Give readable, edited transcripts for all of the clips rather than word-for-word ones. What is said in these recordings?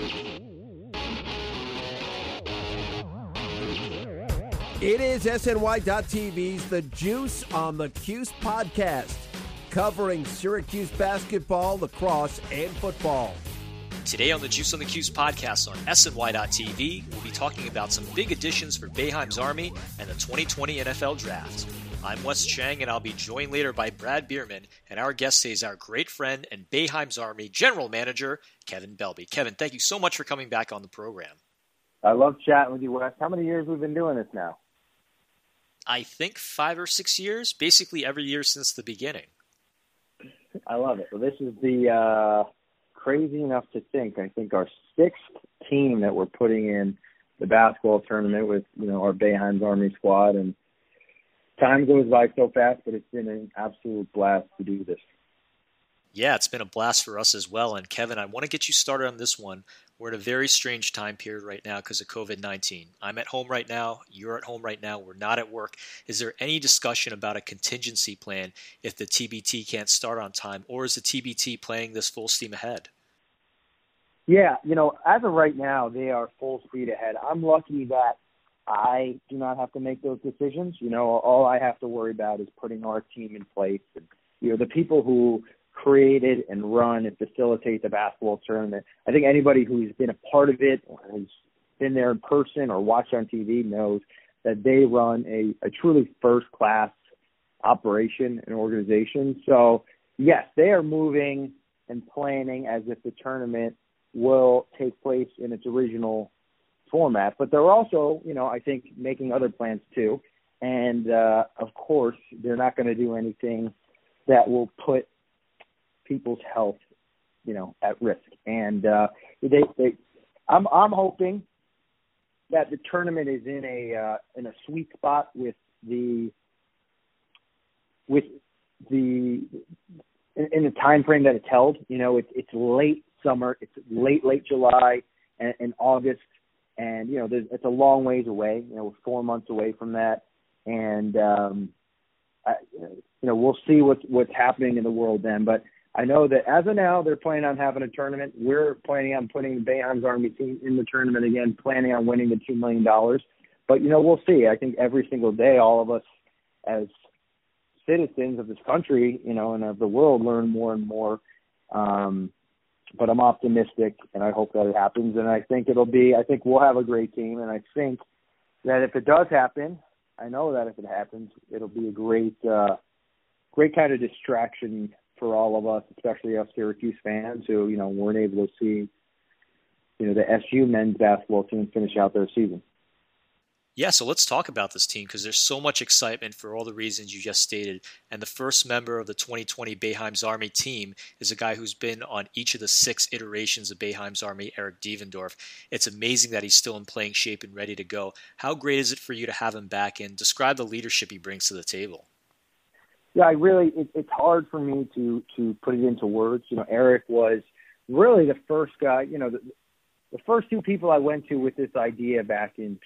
It is SNY.TV's The Juice on the Cuse podcast, covering Syracuse basketball, lacrosse, and football. Today on the Juice on the Cuse podcast on SNY.TV, we'll be talking about some big additions for Boeheim's Army and the 2020 NFL Draft. I'm Wes Chang, and I'll be joined later by Brad Bierman, and our guest today is our great friend and Boeheim's Army General Manager, Kevin Belbey. Kevin, thank you so much for coming back on the program. I love chatting with you, Wes. How many years we've been doing this now? I think 5 or 6 years, basically every year since the beginning. I love it. Well, this is the crazy enough to think. I think our 6th team that we're putting in the basketball tournament with, our Boeheim's Army squad. And time goes by so fast, but it's been an absolute blast to do this. Yeah, it's been a blast for us as well. And Kevin, I want to get you started on this one. We're in a very strange time period right now because of COVID-19. I'm at home right now. You're at home right now. We're not at work. Is there any discussion about a contingency plan if the TBT can't start on time, or is the TBT playing this full steam ahead? Yeah, as of right now, they are full speed ahead. I'm lucky that I do not have to make those decisions. All I have to worry about is putting our team in place. And, the people who created and run and facilitate the basketball tournament. I think anybody who's been a part of it or has been there in person or watched on TV knows that they run a truly first-class operation and organization. So, yes, they are moving and planning as if the tournament will take place in its original format. But they're also, I think, making other plans too. And, of course, they're not going to do anything that will put people's health, at risk. And I'm hoping that the tournament is in a sweet spot in the time frame that it's held. It's late summer, it's late July and August, and it's a long ways away. We're 4 months away from that, and we'll see what's happening in the world then. But I know that as of now, they're planning on having a tournament. We're planning on putting the Boeheim's Army team in the tournament again, planning on winning the $2 million. But, we'll see. I think every single day, all of us as citizens of this country, and of the world learn more and more. But I'm optimistic, and I hope that it happens. And I think we'll have a great team. And I think that if it does happen, I know that if it happens, it'll be a great kind of distraction for all of us, especially us Syracuse fans who, weren't able to see, the SU men's basketball team finish out their season. Yeah, so let's talk about this team because there's so much excitement for all the reasons you just stated. And the first member of the 2020 Boeheim's Army team is a guy who's been on each of the 6 iterations of Boeheim's Army, Eric Devendorf. It's amazing that he's still in playing shape and ready to go. How great is it for you to have him back, and describe the leadership he brings to the table? Yeah, it's hard for me to put it into words. Eric was really the first guy, the first 2 people I went to with this idea back in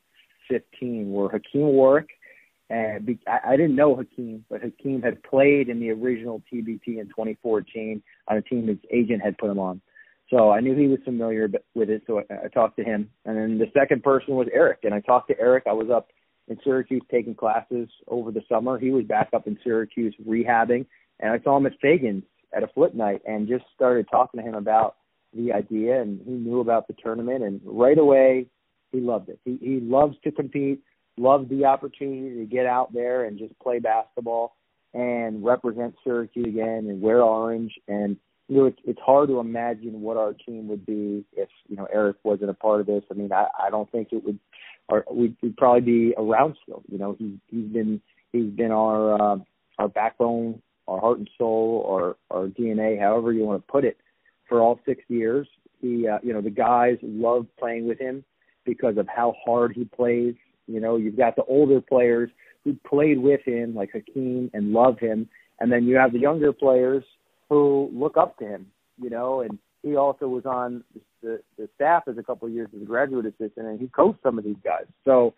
2015 were Hakeem Warwick. And I didn't know Hakeem, but Hakeem had played in the original TBT in 2014 on a team his agent had put him on. So I knew he was familiar with it, so I talked to him. And then the second person was Eric, and I talked to Eric. I was up in Syracuse taking classes over the summer. He was back up in Syracuse rehabbing, and I saw him at Fagan's at a flip night and just started talking to him about the idea, and he knew about the tournament, and right away he loved it. He loves to compete, loves the opportunity to get out there and just play basketball and represent Syracuse again and wear orange. And it's hard to imagine what our team would be if Eric wasn't a part of this. I mean, I don't think it would. Or we'd probably be around still. He's been our backbone, our heart and soul, or our DNA, however you want to put it, for all 6 years. The guys love playing with him because of how hard he plays. You've got the older players who played with him, like Hakeem, and love him, and then you have the younger players who look up to him. And he also was on the staff as a couple of years as a graduate assistant, and he coached some of these guys. So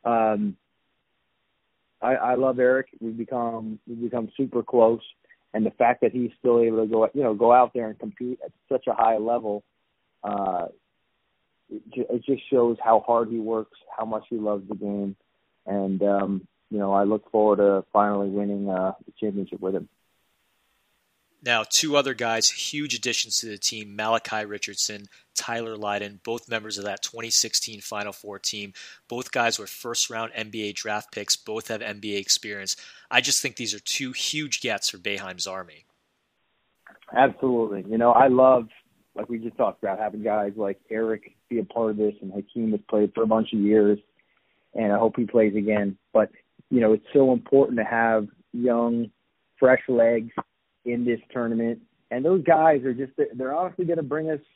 I love Eric. We've become super close, and the fact that he's still able to go out there and compete at such a high level it just shows how hard he works, how much he loves the game, and I look forward to finally winning the championship with him. Now, two other guys, huge additions to the team, Malachi Richardson, Tyler Lydon, both members of that 2016 Final Four team. Both guys were first-round NBA draft picks. Both have NBA experience. I just think these are two huge gets for Boeheim's Army. Absolutely. I love, like we just talked about, having guys like Eric be a part of this, and Hakeem has played for a bunch of years, and I hope he plays again. But, it's so important to have young, fresh legs in this tournament. And those guys are they're honestly going to bring us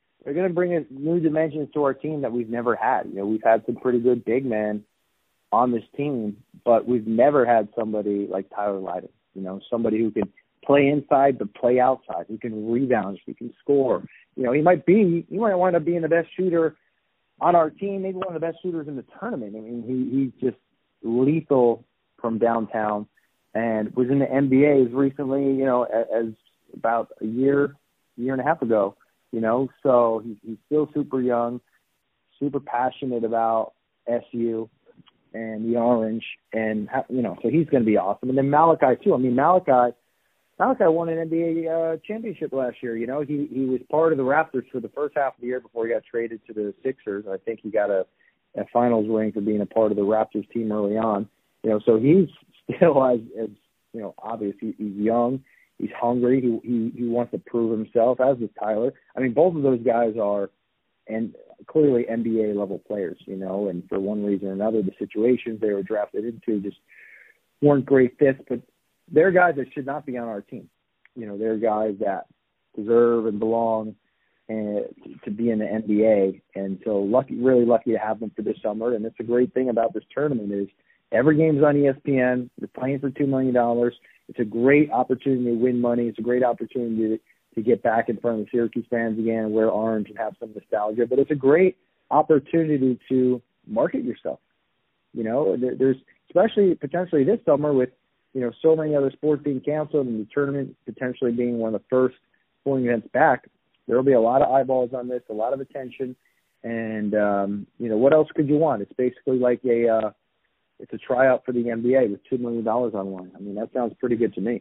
new dimensions to our team that we've never had. We've had some pretty good big men on this team, but we've never had somebody like Tyler Lydon, somebody who can play inside but play outside, who can rebound, who can score. He might wind up being the best shooter on our team, maybe one of the best shooters in the tournament. I mean, he's just lethal from downtown, and was in the NBA as recently, as about a year and a half ago, so he's still super young, super passionate about SU and the Orange, and, so he's going to be awesome. And then Malachi too. I mean, Malachi won an NBA championship last year. He was part of the Raptors for the first half of the year before he got traded to the Sixers. I think he got a finals ring for being a part of the Raptors team early on. So he's still as obviously he's young, he's hungry, he wants to prove himself, as is Tyler. I mean, both of those guys are and clearly NBA level players, and for one reason or another, the situations they were drafted into just weren't great fits, but they're guys that should not be on our team. They're guys that deserve and belong to be in the NBA. And so really lucky to have them for this summer. And that's a great thing about this tournament is every game's on ESPN. They're playing for $2 million. It's a great opportunity to win money. It's a great opportunity to get back in front of the Syracuse fans again and wear orange and have some nostalgia. But it's a great opportunity to market yourself. There's especially potentially this summer with, so many other sports being canceled and the tournament potentially being one of the first sporting events back. There will be a lot of eyeballs on this, a lot of attention, and what else could you want? It's basically like it's a tryout for the NBA with $2 million on one. I mean, that sounds pretty good to me.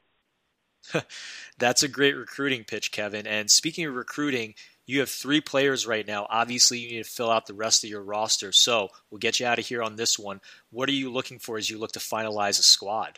That's a great recruiting pitch, Kevin. And speaking of recruiting, you have 3 players right now. Obviously, you need to fill out the rest of your roster. So we'll get you out of here on this one. What are you looking for as you look to finalize a squad?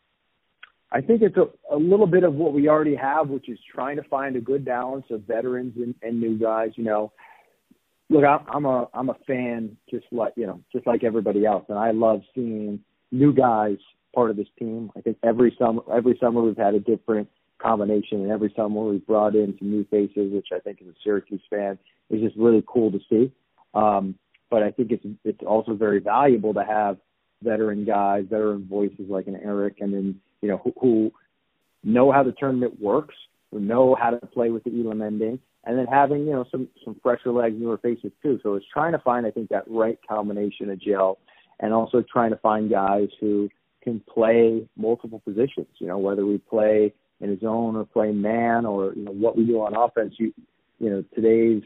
I think it's a little bit of what we already have, which is trying to find a good balance of veterans and new guys. Look, I'm a fan just like everybody else, and I love seeing new guys part of this team. I think every summer we've had a different combination, and every summer we've brought in some new faces, which I think as a Syracuse fan is just really cool to see. But I think it's also very valuable to have veteran guys, veteran voices like an Eric, and then who know how the tournament works, who know how to play with the Elam ending, and then having some fresher legs, newer faces too. So it's trying to find, I think, that right combination of gel, and also trying to find guys who can play multiple positions. Whether we play in a zone or play man, or what we do on offense. The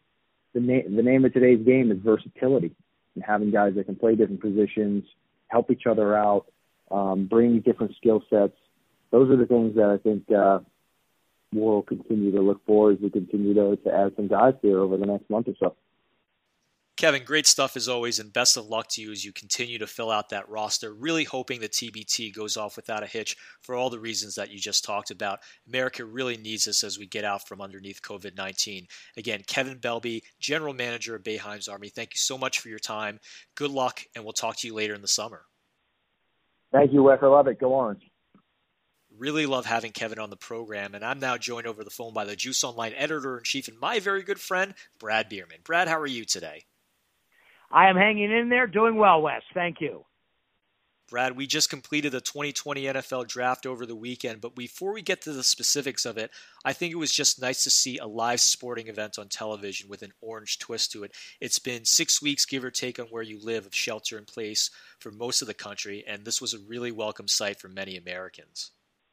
name of today's game is versatility, and having guys that can play different positions, help each other out, bring different skill sets. Those are the things that I think we'll continue to look for as we continue to add some guys here over the next month or so. Kevin, great stuff as always, and best of luck to you as you continue to fill out that roster. Really hoping the TBT goes off without a hitch for all the reasons that you just talked about. America really needs this as we get out from underneath COVID-19. Again, Kevin Belbey, General Manager of Boeheim's Army, thank you so much for your time. Good luck, and we'll talk to you later in the summer. Thank you, Wes. I love it. Go Orange. Really love having Kevin on the program, and I'm now joined over the phone by the Juice Online Editor-in-Chief and my very good friend, Brad Bierman. Brad, how are you today? I am hanging in there, doing well, Wes. Thank you. Brad, we just completed the 2020 NFL Draft over the weekend, but before we get to the specifics of it, I think it was just nice to see a live sporting event on television with an orange twist to it. It's been 6 weeks, give or take, on where you live of shelter in place for most of the country, and this was a really welcome sight for many Americans.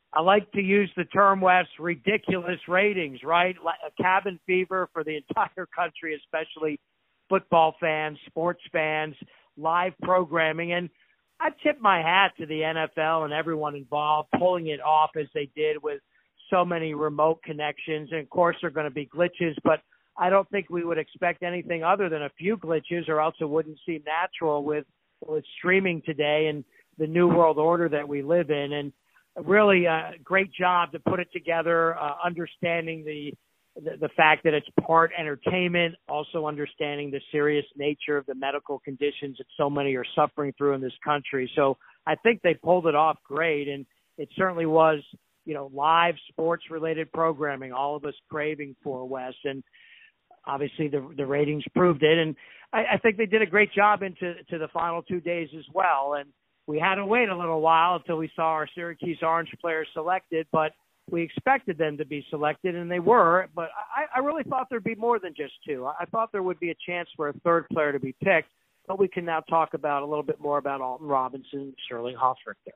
I like to use the term, Wes, ridiculous ratings, right? A cabin fever for the entire country, especially football fans, sports fans, live programming. And I tip my hat to the NFL and everyone involved pulling it off as they did with so many remote connections. And, of course, there are going to be glitches, but I don't think we would expect anything other than a few glitches, or else it wouldn't seem natural with streaming today and the new world order that we live in. And really a great job to put it together, understanding the fact that it's part entertainment, also understanding the serious nature of the medical conditions that so many are suffering through in this country. So I think they pulled it off great, and it certainly was, live sports-related programming, all of us craving for, Wes, and obviously the ratings proved it. And I think they did a great job into the final 2 days as well. And we had to wait a little while until we saw our Syracuse Orange players selected, but we expected them to be selected, and they were. But I really thought there'd be more than just two. I thought there would be a chance for a third player to be picked, but we can now talk about a little bit more about Alton Robinson and Sterling Hofrichter.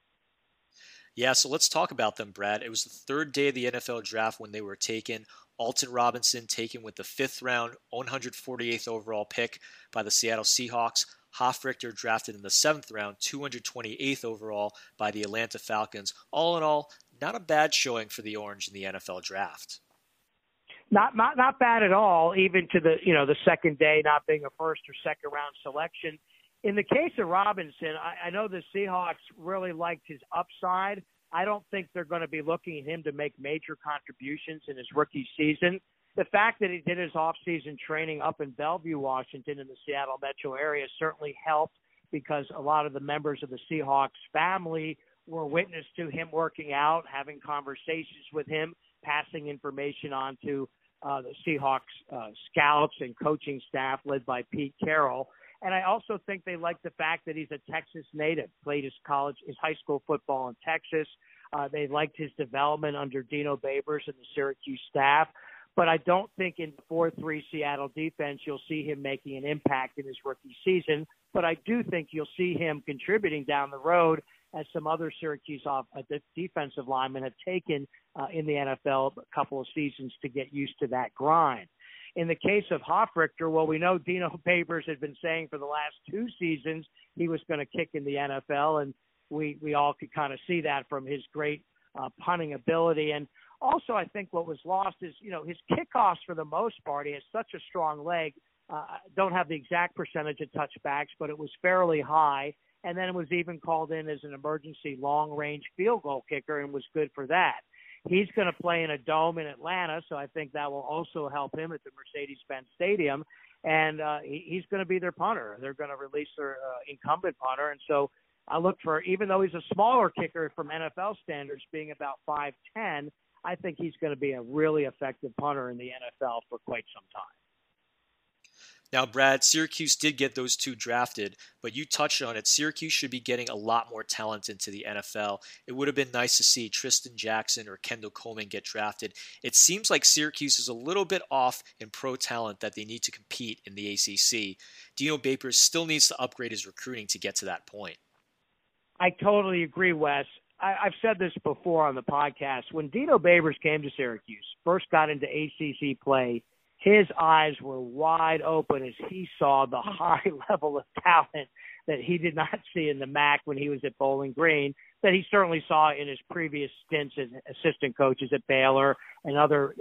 Yeah, so let's talk about them, Brad. It was the third day of the NFL draft when they were taken. Alton Robinson taken with the 5th round, 148th overall pick by the Seattle Seahawks. Hofrichter drafted in the 7th round, 228th overall by the Atlanta Falcons. All in all, not a bad showing for the Orange in the NFL draft. Not bad at all, even to the second day not being a first or second round selection. In the case of Robinson, I know the Seahawks really liked his upside. I don't think they're going to be looking at him to make major contributions in his rookie season. The fact that he did his off-season training up in Bellevue, Washington, in the Seattle metro area certainly helped, because a lot of the members of the Seahawks family were witness to him working out, having conversations with him, passing information on to the Seahawks scouts and coaching staff led by Pete Carroll. And I also think they like the fact that he's a Texas native, played his high school football in Texas. They liked his development under Dino Babers and the Syracuse staff. But I don't think in the 4-3 Seattle defense you'll see him making an impact in his rookie season. But I do think you'll see him contributing down the road, as some other Syracuse defensive linemen have taken in the NFL a couple of seasons to get used to that grind. In the case of Hofrichter, well, we know Dino Babers had been saying for the last 2 seasons he was going to kick in the NFL, and we all could kind of see that from his great punting ability. And also, I think what was lost is, his kickoffs for the most part. He has such a strong leg. Don't have the exact percentage of touchbacks, but it was fairly high. And then it was even called in as an emergency long-range field goal kicker and was good for that. He's going to play in a dome in Atlanta, so I think that will also help him at the Mercedes-Benz Stadium. And he's going to be their punter. They're going to release their incumbent punter. And so I look for, even though he's a smaller kicker from NFL standards, being about 5'10", I think he's going to be a really effective punter in the NFL for quite some time. Now, Brad, Syracuse did get those 2 drafted, but you touched on it. Syracuse should be getting a lot more talent into the NFL. It would have been nice to see Tristan Jackson or Kendall Coleman get drafted. It seems like Syracuse is a little bit off in pro talent that they need to compete in the ACC. Dino Babers still needs to upgrade his recruiting to get to that point. I totally agree, Wes. I've said this before on the podcast. When Dino Babers came to Syracuse, first got into ACC play, his eyes were wide open as he saw the high level of talent that he did not see in the MAC when he was at Bowling Green, that he certainly saw in his previous stints as assistant coaches at Baylor and other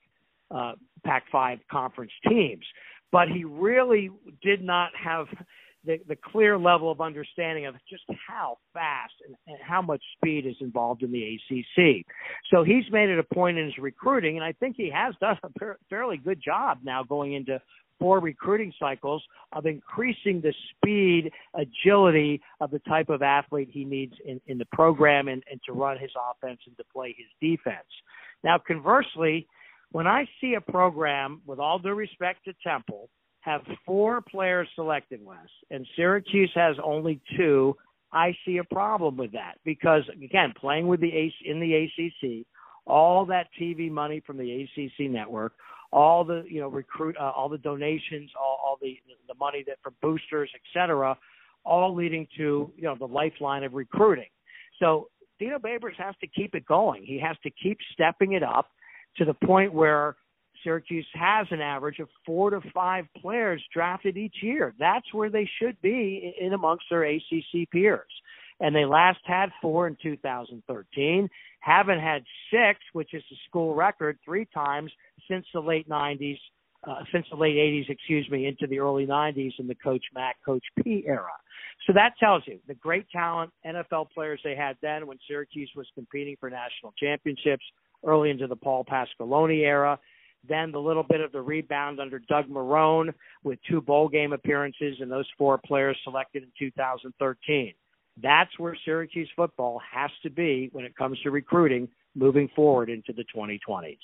Pac-5 conference teams. But he really did not have the clear level of understanding of just how fast and how much speed is involved in the ACC. So he's made it a point in his recruiting, and I think he has done a fairly good job now going into 4 recruiting cycles of increasing the speed, agility of the type of athlete he needs in the program and to run his offense and to play his defense. Now, conversely, when I see a program, with all due respect to Temple, have 4 players selected, Wes, and Syracuse has only 2, I see a problem with that because, again, playing with in the ACC, all that TV money from the ACC network, all the all the donations, all the money that from boosters, et cetera, all leading to the lifeline of recruiting. So Dino Babers has to keep it going. He has to keep stepping it up to the point where Syracuse has an average of 4 to 5 players drafted each year. That's where they should be in amongst their ACC peers. And they last had 4 in 2013, haven't had 6, which is the school record, 3 times since the late 80s, into the early 90s in the Coach Mack, Coach P era. So that tells you the great talent, NFL players they had then when Syracuse was competing for national championships early into the Paul Pasqualoni era. Then the little bit of the rebound under Doug Marrone with 2 bowl game appearances and those 4 players selected in 2013. That's where Syracuse football has to be when it comes to recruiting moving forward into the 2020s.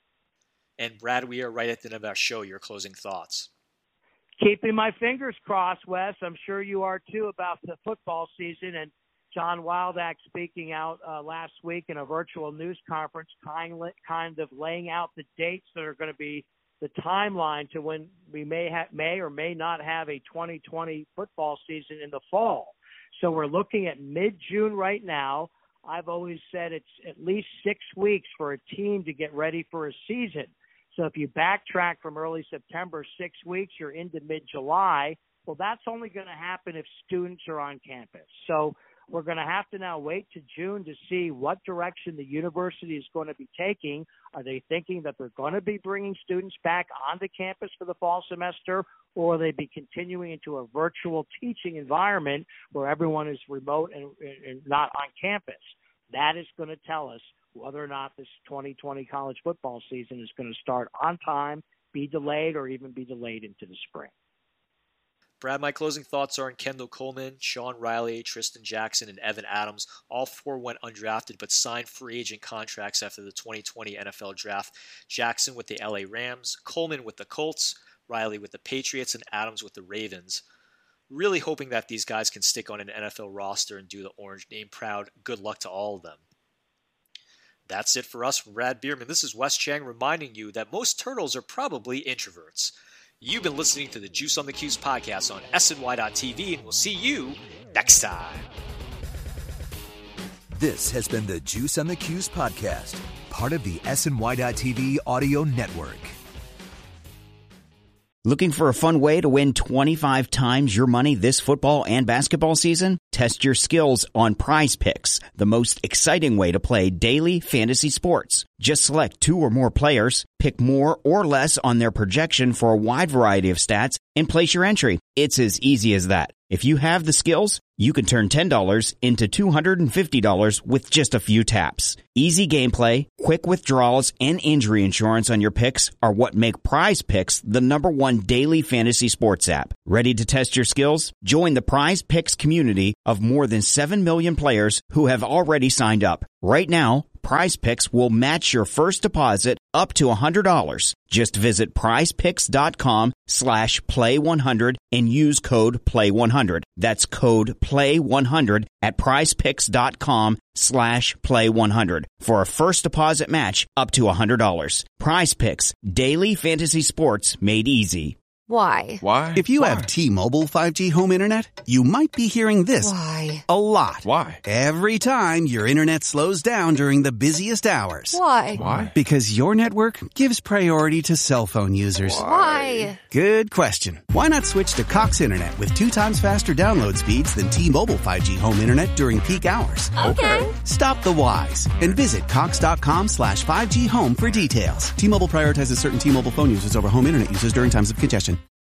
And Brad, we are right at the end of our show. Your closing thoughts. Keeping my fingers crossed, Wes. I'm sure you are too about the football season. And John Wildak speaking out last week in a virtual news conference, kind of laying out the dates that are going to be the timeline to when we may or may not have a 2020 football season in the fall. So we're looking at mid-June right now. I've always said it's at least 6 weeks for a team to get ready for a season. So if you backtrack from early September, 6 weeks, you're into mid-July. Well, that's only going to happen if students are on campus. So we're going to have to now wait to June to see what direction the university is going to be taking. Are they thinking that they're going to be bringing students back onto campus for the fall semester, or will they be continuing into a virtual teaching environment where everyone is remote and not on campus? That is going to tell us whether or not this 2020 college football season is going to start on time, be delayed, or even be delayed into the spring. Brad, my closing thoughts are on Kendall Coleman, Sean Riley, Tristan Jackson, and Evan Adams. All 4 went undrafted but signed free agent contracts after the 2020 NFL Draft. Jackson with the LA Rams, Coleman with the Colts, Riley with the Patriots, and Adams with the Ravens. Really hoping that these guys can stick on an NFL roster and do the Orange name proud. Good luck to all of them. That's it for us from Brad Bierman. This is Wes Chang reminding you that most turtles are probably introverts. You've been listening to the Juice on the Cuse podcast on SNY.TV, and we'll see you next time. This has been the Juice on the Cuse podcast, part of the SNY.TV audio network. Looking for a fun way to win 25 times your money this football and basketball season? Test your skills on Prize Picks, the most exciting way to play daily fantasy sports. Just select 2 or more players, pick more or less on their projection for a wide variety of stats, and place your entry. It's as easy as that. If you have the skills, you can turn $10 into $250 with just a few taps. Easy gameplay, quick withdrawals, and injury insurance on your picks are what make Prize Picks the #1 daily fantasy sports app. Ready to test your skills? Join the Prize Picks community of more than 7 million players who have already signed up. Right now, Prize Picks will match your first deposit up to $100. Just visit prizepicks.com/play100 and use code PLAY100. That's code PLAY100 at prizepicks.com/play100 for a first deposit match up to $100. Prize Picks, daily fantasy sports made easy. Why? If you have T-Mobile 5G home internet, you might be hearing this Why? a lot. Why? Every time your internet slows down during the busiest hours. Why? Because your network gives priority to cell phone users. Why? Good question. Why not switch to Cox Internet with 2 times faster download speeds than T-Mobile 5G home internet during peak hours? Okay. Stop the whys and visit Cox.com/5G home for details. T-Mobile prioritizes certain T-Mobile phone users over home internet users during times of congestion.